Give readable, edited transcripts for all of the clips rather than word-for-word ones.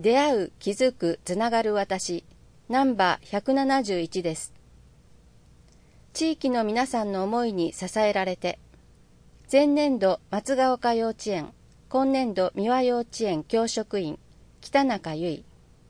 出会う、気づく、つながる私、ナンバー171です。地域の皆さんの思いに支えられて、前年度松ヶ丘幼稚園、今年度三輪幼稚園教職員、北中由衣。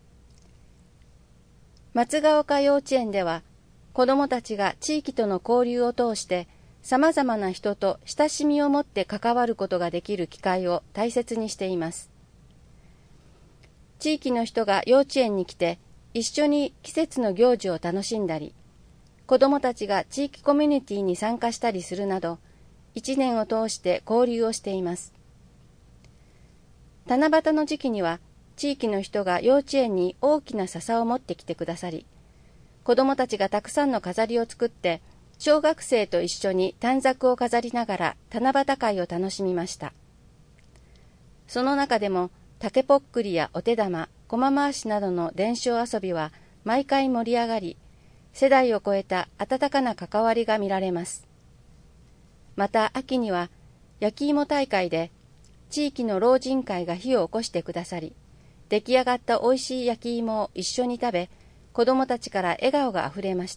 松ヶ丘幼稚園では、子どもたちが地域との交流を通して、さまざまな人と親しみを持って関わることができる機会を大切にしています。地域の人が幼稚園に来て一緒に季節の行事を楽しんだり、子どもたちが地域コミュニティに参加したりするなど、1年を通して交流をしています。七夕の時期には、地域の人が幼稚園に大きな笹を持ってきてくださり、子どもたちがたくさんの飾りを作って、小学生と一緒に短冊を飾りながら七夕会を楽しみました。その中でも、竹ぽっくりやお手玉、駒回しなどの伝承遊びは毎回盛り上がり、世代を超えた温かな関わりが見られます。また秋には焼き芋大会で地域の老人会が火を起こしてくださり、出来上がったおいしい焼き芋を一緒に食べ、子どもたちから笑顔があふれました。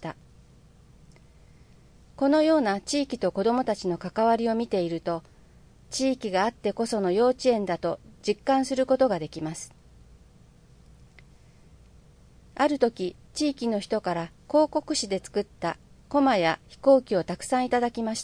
このような地域と子どもたちの関わりを見ていると、地域があってこその幼稚園だと実感することができます。ある時、地域の人から広告紙で作ったコマや飛行機をたくさんいただきました。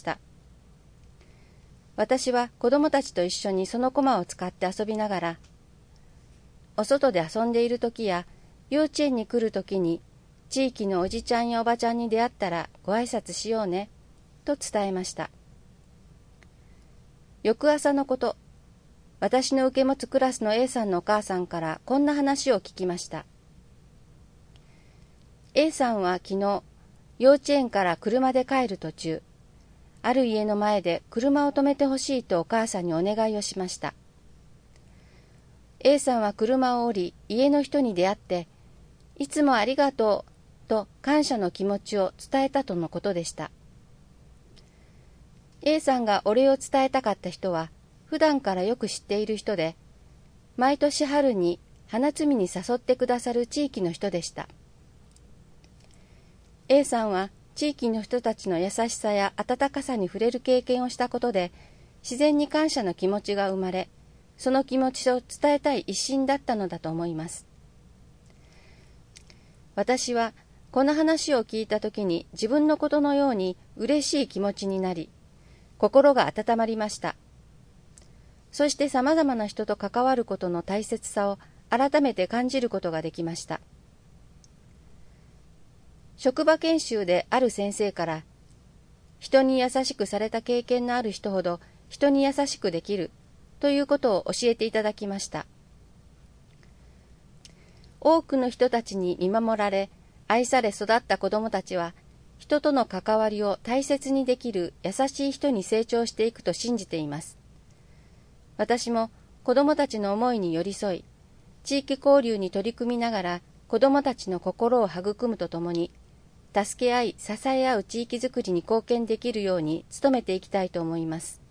私は子どもたちと一緒にそのコマを使って遊びながら、お外で遊んでいる時や幼稚園に来る時に地域のおじちゃんやおばちゃんに出会ったらご挨拶しようねと伝えました。翌朝のこと、私の受け持つクラスの A さんのお母さんからこんな話を聞きました。A さんは昨日、幼稚園から車で帰る途中、ある家の前で車を止めてほしいとお母さんにお願いをしました。A さんは車を降り、家の人に出会って、いつもありがとうと感謝の気持ちを伝えたとのことでした。A さんがお礼を伝えたかった人は、普段からよく知っている人で、毎年春に花摘みに誘ってくださる地域の人でした。A さんは地域の人たちの優しさや温かさに触れる経験をしたことで、自然に感謝の気持ちが生まれ、その気持ちを伝えたい一心だったのだと思います。私はこの話を聞いたときに自分のことのように嬉しい気持ちになり、心が温まりました。そしてさまざまな人と関わることの大切さを改めて感じることができました。職場研修である先生から、人に優しくされた経験のある人ほど人に優しくできるということを教えていただきました。多くの人たちに見守られ、愛され育った子どもたちは、人との関わりを大切にできる優しい人に成長していくと信じています。私も子どもたちの思いに寄り添い、地域交流に取り組みながら子どもたちの心を育むとともに、助け合い支え合う地域づくりに貢献できるように努めていきたいと思います。